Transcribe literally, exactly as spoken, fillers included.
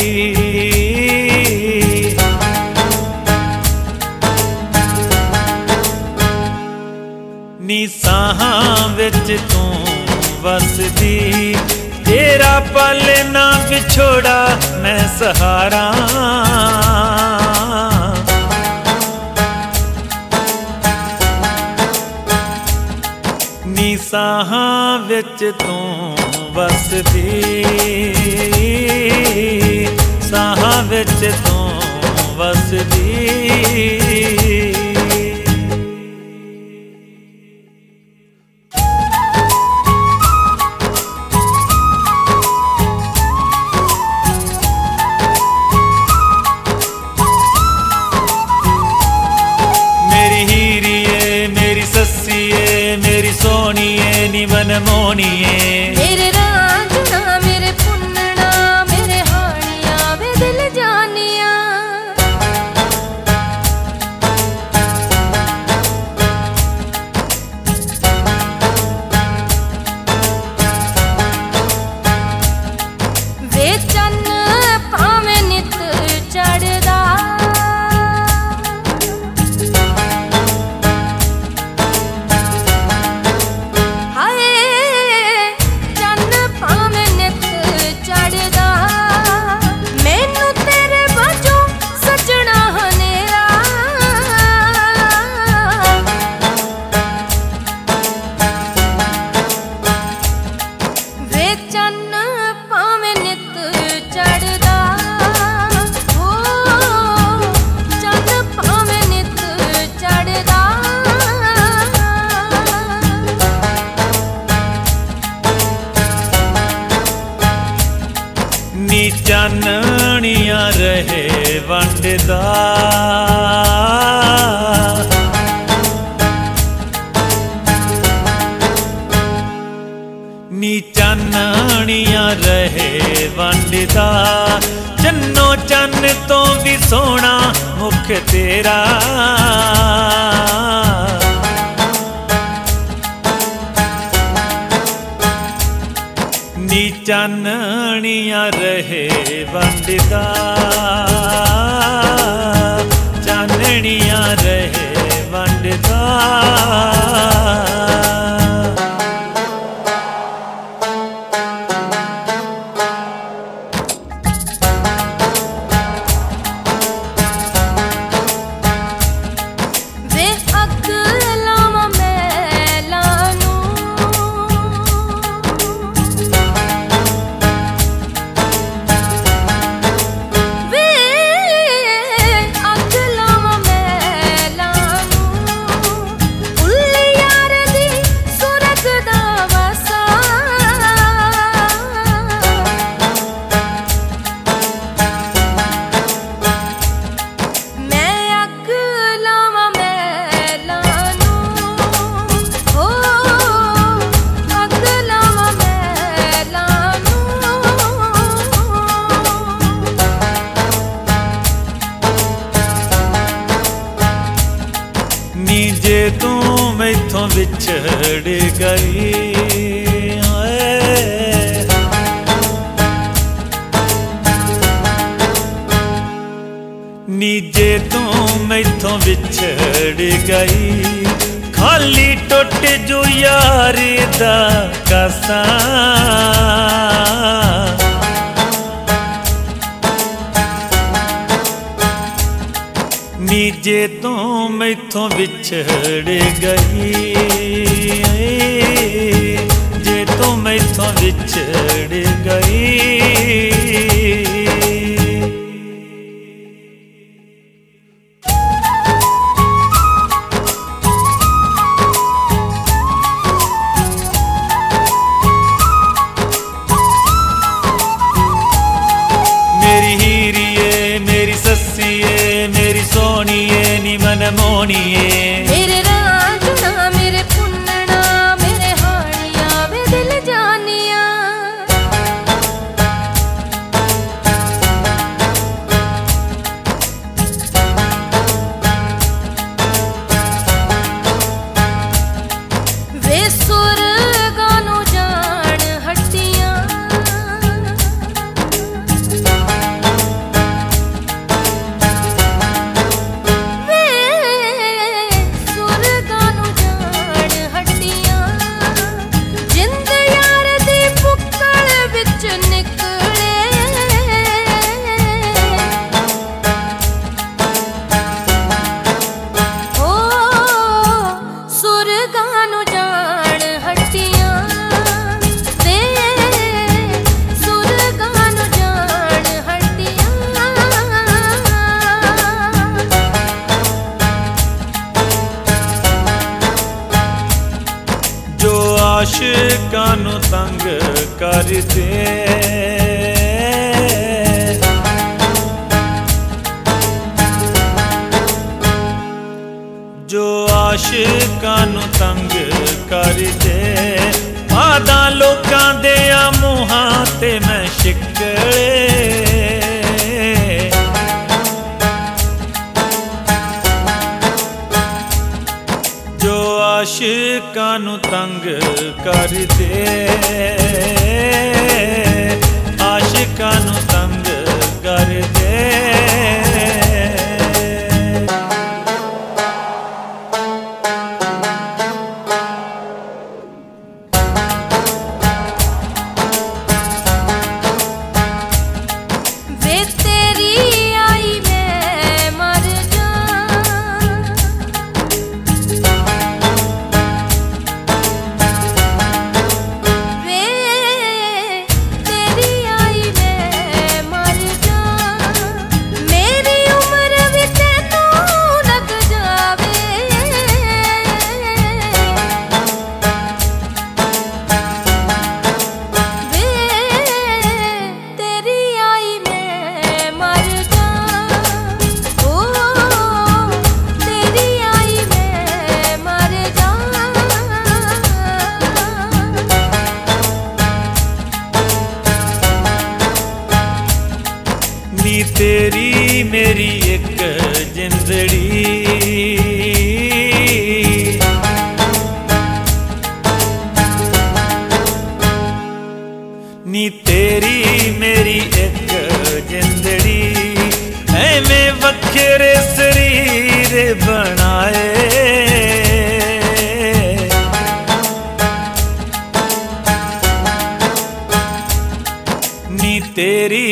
नी साहां विच तू वसदी, तेरा पल ना विछोड़ा मैं सहारा। नी साहां विच तू वसदी, साहां विच तू वसदी। मेरी सोनिए नी मनमोनिए, मेरे रांझना मेरे पुन्नना मेरे हानिया वे दिल जानिया। वे चन्न पावे नित चढ़दा, नी चाननियां रहे वंडदा, नी चाननियां रहे वंडदा। चन्नो चन्न तो भी सोना मुख तेरा, नी चाननियां रहे वंडदा, चाननियां रहे वंडदा। जे तू मैथों विछड़ गई, नी जे तू मैथों विछड़ गई, खाली टुट जो यार दा कासा। नी जे तू मैथों विछड़ गई, जे तू मैथों विछड़ गई। मेरी हीरिए मेरी सस्सिए मेरी सोनिए नी मनमोनिए, मेरे रांझना मेरे पुन्नना मेरे हानिया वे दिल जानिया। वे सुर गानो जान हट्टियां, ਆਸ਼ਿਕਾਂ ਨੂੰ ਤੰਗ ਕਰਦੇ ਜੋ ਆਸ਼ਿਕਾਂ ਨੂੰ ਤੰਗ ਕਰਦੇ ਆਦਾਂ ਲੋਕਾਂ ਦੇ ਆ ਮੂੰਹਾਂ ਤੇ ਮੈਂ ਸ਼ਿਕਲੇ ਜੋ ਆਸ਼ਿਕਾਂ ਨੂੰ ਤੰਗ ਕਰਦੇ ਆਸ਼ਿਕਾਂ ਨੂੰ ਤੰਗ ਕਰਦੇ ਨੀ ਤੇਰੀ ਮੇਰੀ ਇੱਕ ਜਿੰਦੜੀ ਨੀ ਤੇਰੀ ਮੇਰੀ ਇੱਕ ਜਿੰਦੜੀ ਐਵੇਂ ਵੱਖਰੇ ਸਰੀਰ ਬਣਾਏ ਨੀ ਤੇਰੀ